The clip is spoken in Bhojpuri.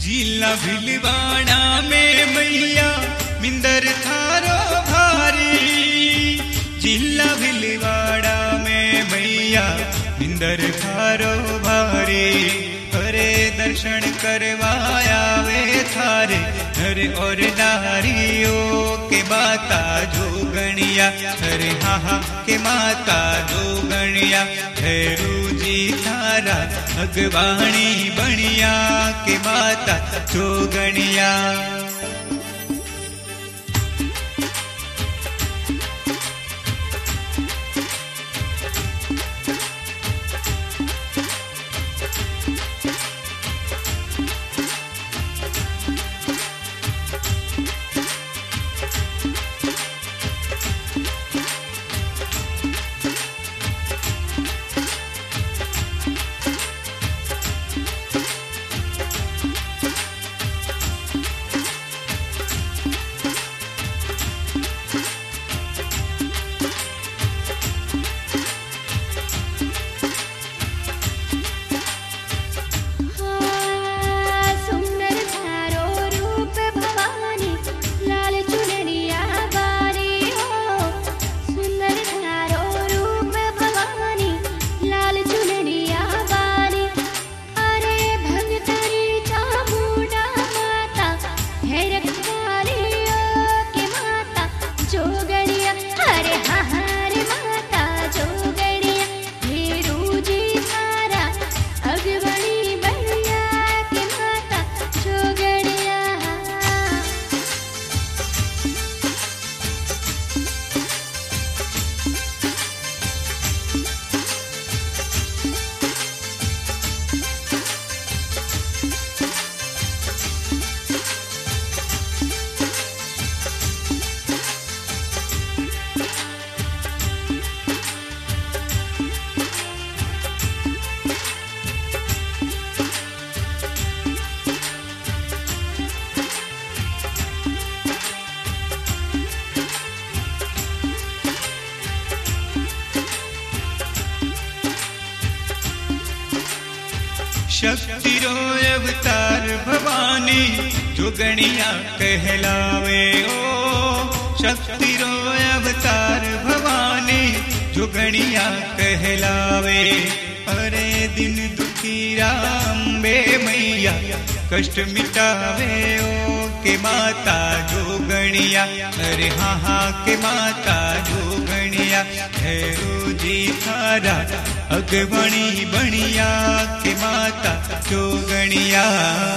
जिला भिलवाड़ा में मैया मिंदर थारो भारी, जिला भिलवाड़ा में मैया मिंदर थारो भारी। अरे दर्शन करवाया वे थारे अरे और नारियों के माता जोगणिया, अरे हाँ हाँ के माता जोगणिया। भैरू जी थारा भगवानी बनिया के माता जोगणिया। शक्ति रो अवतार भवानी जोगणिया कहलावे ओ, शक्ति रो अवतार भवानी जोगणिया कहलावे। अरे दिन दुखी राम्बे मैया कष्ट मिटावे ओ के माता जोगणिया, अरे हाँ हाँ के माता जोगणिया। भैरू जी थारा अगवणी बणिया के माता जोगणिया।